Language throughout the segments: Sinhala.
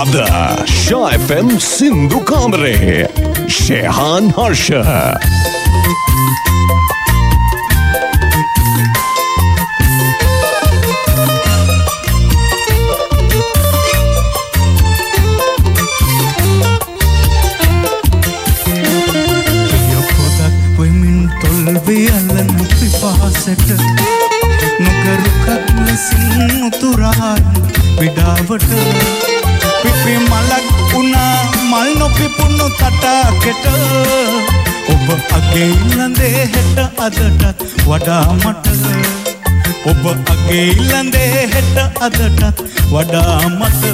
අද ෂා FM සින්දු කාමරේ ෂෙහාන් හර්ෂ නොකරුකක් ලෙසින් උතුරායි විඩාවට පිපි මලක් උනා මල් නොපිපුණු තටාකෙට ඔබ අගේ ඉලඳේ හෙට අදටත් වඩා මට ඔබ අගේ ඉලඳේ හෙට අදටත් වඩා මට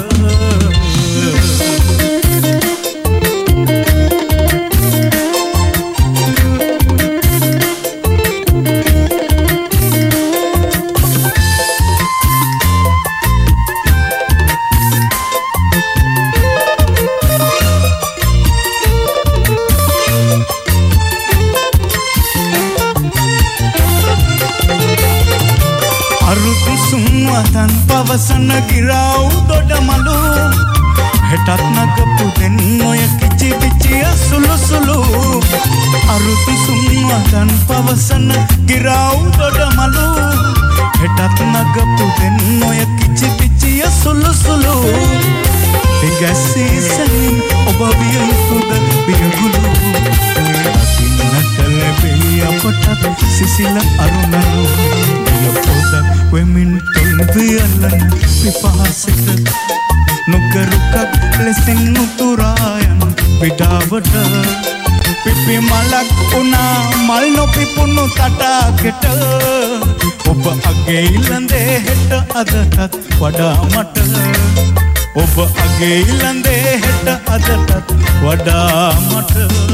අරුතිසුන්වතන් පවසන ගිරාව් දොඩමලු හෙටත් නගපු දෙන් ඔය කිචි පිචිය සුළු සුළු අරුතිසුන්වතන් පවසන ගිරාව් දොඩමලු හෙටත් නගපු දෙන් ඔය කිචි පිචිය සුළු සුළු දිගැසීසනින් ඔබ වියුතුද වියගුළු අතින්නට ලැබෙයි අපටත් සිසිල අරුණලු පොදක් වෙමින් තොල් වියලන පිපාසෙට නොකරුකක් ලෙසින් උතුරායන් විඩාවට පිපි මලක් උනා මල් නොපිපුණු තටාකෙට ඔබ අගේ ඉලඳේ හෙට අදටත් වඩා මට ඔබ අගේ ඉලඳේ හෙට අදටත් වඩා මට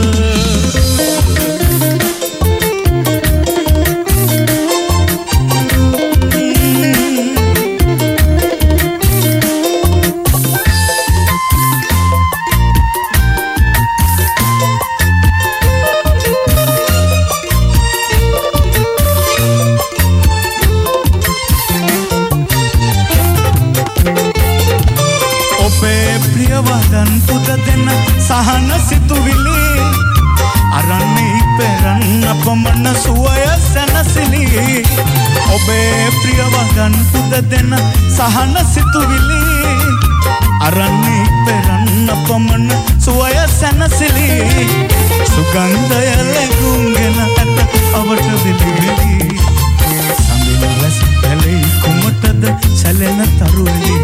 වදන් පුද දෙන සහන සිතුවිලි අරන්නේ පෙරන් අපමණ සුවය සැනසිලි ඔබේ ප්‍රිය වදන් පුද දෙන සහන සිතුවිලි අරන්නේ පෙරන් අපමණ සුවය සැනසිලි සුගන්ධය ලැබුම්ගෙන ඇත අවට විලිවිලි සමින් රස පැලේ කුමටද සැලෙන තරුවලි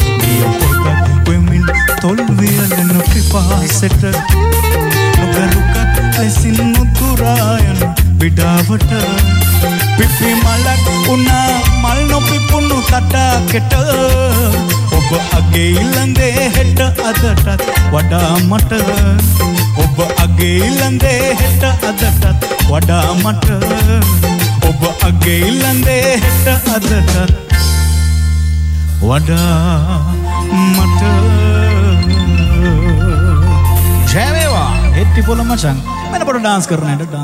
තොල් වියලන පිපාසෙට නොකරුකක් ලෙසින් උතුරායන් විඩාවට පිපි මලක් උනා මල් නොපිපුණු තටාකෙට ඔබ අගේ ඉලඳේ හෙට අදටත් වඩා මට ඔබ අගේ ඉලඳේ හෙට අදටත් වඩා මට ඔබ අගේ ඉලඳේ හෙට අදටත් වඩා මට ජය වේවා හෙට්ටි පොළ මචං මම පොඩ ඩාන්ස් කරන්න